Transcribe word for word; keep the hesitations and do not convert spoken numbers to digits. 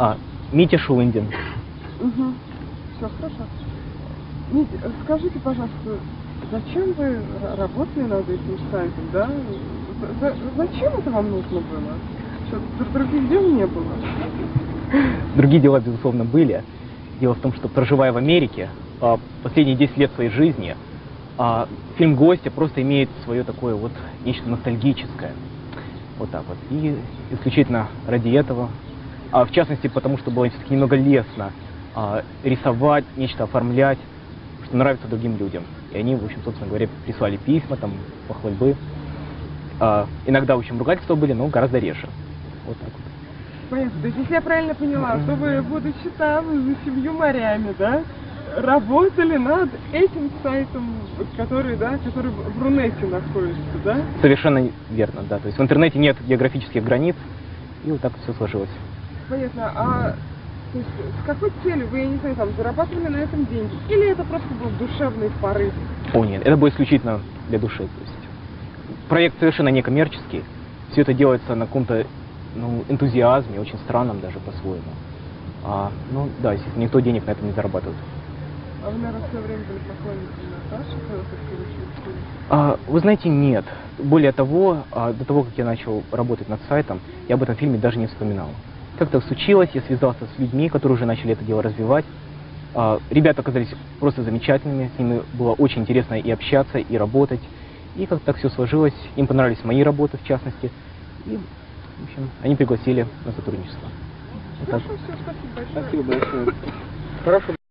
А, Митя Шулындин. Угу. Все, хорошо. Митя, скажите, пожалуйста, зачем вы работали над этим сайтом, да? За, зачем это вам нужно было? Что, других дел не было? Другие дела, безусловно, были. Дело в том, что, проживая в Америке, последние десять лет своей жизни, фильм «Гостья» просто имеет свое такое вот нечто ностальгическое. Вот так вот. И исключительно ради этого, а в частности, потому что было все-таки немного лестно а, рисовать, нечто оформлять, что нравится другим людям. И они, в общем, собственно говоря, прислали письма, там, похвальбы. А, иногда, в общем, ругательства были, но гораздо реже. Вот так вот. Понятно. То есть, если я правильно поняла, что вы, будучи там, за семью морями, да, работали над этим сайтом, который, да, который в Рунете находится, да? Совершенно верно, да. То есть в интернете нет географических границ, и вот так все сложилось. Понятно. А то есть, с какой целью вы, я не знаю, там, зарабатывали на этом деньги? Или это просто был душевный порыв? О, нет, это было исключительно для души. То есть проект совершенно некоммерческий. Все это делается на каком-то, ну, энтузиазме, очень странном даже по-своему. А, ну, да, естественно, никто денег на этом не зарабатывает. А вы, наверное, в свое время были поклонником Наташи, когда только а, Вы знаете, нет. Более того, а, до того, как я начал работать над сайтом, я об этом фильме даже не вспоминал. Как так случилось, я связался с людьми, которые уже начали это дело развивать. А, ребята оказались просто замечательными, с ними было очень интересно и общаться, и работать. И как так все сложилось, им понравились мои работы, в частности. И, в общем, они пригласили на сотрудничество. Вот Хорошо, все, спасибо большое. Спасибо большое. Хорошо.